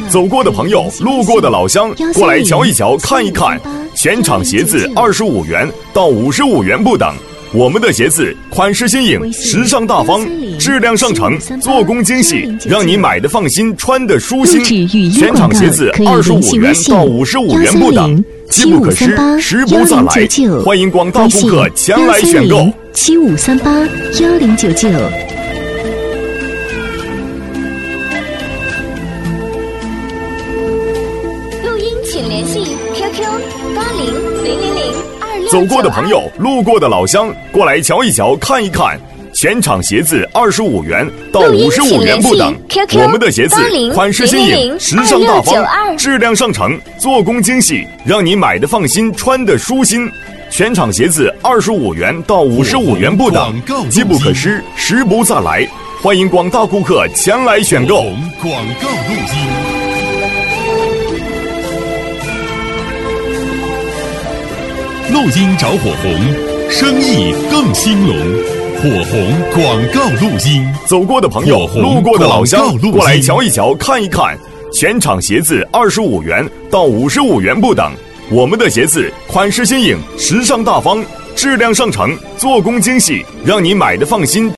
走过的朋友，路过的老乡，过来瞧一瞧，看一看。全场鞋子25元到55元不等。我们的鞋子款式新颖，时尚大方，质量上乘，做工精细，让你买的放心，穿的舒心。全场鞋子25元到55元不等，机不可失，时不再来。欢迎广大顾客前来选购。 75381099。 请联系 QQ80000269。 走过的朋友，路过的老乡，过来瞧一瞧，看一看。全场鞋子25元到55元不等。我们的鞋子款式新颖，时尚大方，质量上乘，做工精细，让你买的放心，穿的舒心。全场鞋子25元到55元不等，机不可失，时不再来。欢迎广大顾客前来选购。 广告录音。录音找火红，生意更兴隆。火红广告录音。 走过的朋友，路过的老乡，过来瞧一瞧，看一看。全场鞋子25元到55元不等。我们的鞋子款式新颖，时尚大方，质量上乘，做工精细，让你买的放心。